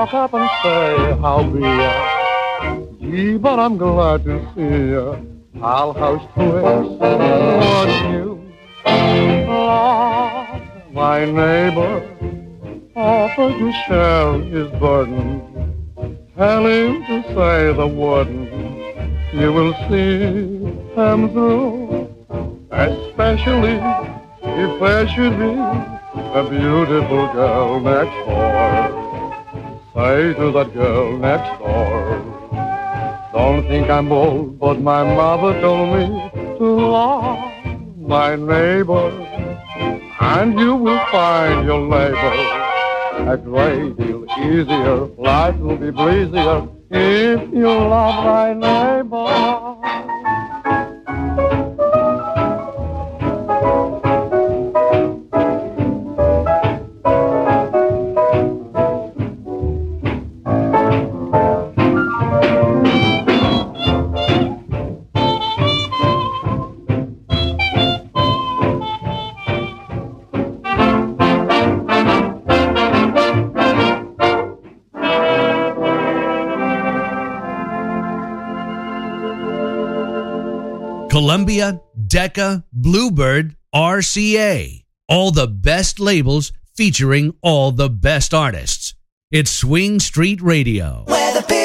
walk up and say, how be ya? Gee, but I'm glad to see ya. I'll house twist, wouldn't you? Lord, my neighbor offered to share his burden. Tell him to say the wouldn't. You will see him through, especially if there should be a beautiful girl next door. Say to that girl next door, don't think I'm bold, but my mother told me to love my neighbor, and you will find your labor a great deal easier. Life will be breezier if you love my neighbor. Columbia, Decca, Bluebird, RCA. All the best labels featuring all the best artists. It's Swing Street Radio. Where the